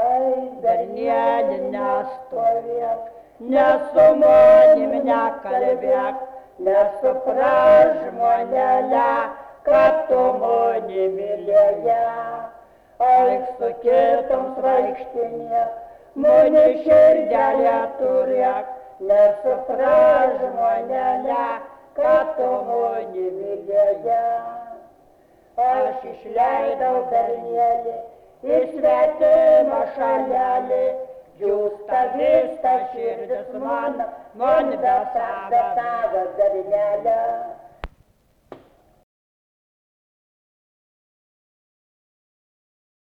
Ai, berneli, nestovėk, nesu manim nekalbėk, nesupras žmonelė, kad tu mane mylėja. Eik su kitoms vaikštinėk, mane širdelė turėk, nesupras žmonelė, kad tu mane mylėja. Aš išleidau bernelį į svetimą šalelį, džiūsta visą širdis man be tavo bernelė.